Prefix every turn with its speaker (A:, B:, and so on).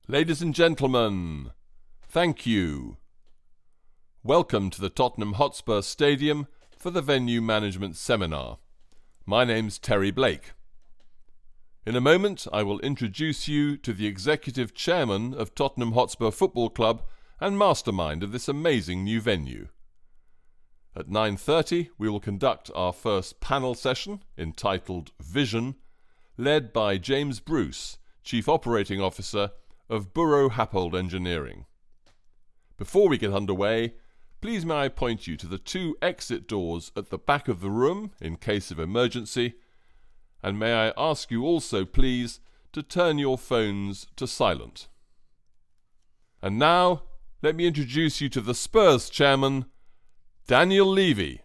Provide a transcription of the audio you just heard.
A: Ladies and gentlemen, thank you. Welcome to the Tottenham Hotspur Stadium for the Venue Management Seminar. My name's Terry Blake. In a moment I will introduce you to the Executive Chairman of Tottenham Hotspur Football Club and mastermind of this amazing new venue. At 9:30 we will conduct our first panel session entitled Vision, led by James Bruce, Chief Operating Officer of Buro Happold Engineering. Before we get underway, please may I point you to the two exit doors at the back of the room in case of emergency, and may I ask you also please to turn your phones to silent. And now, let me introduce you to the Spurs chairman, Daniel Levy.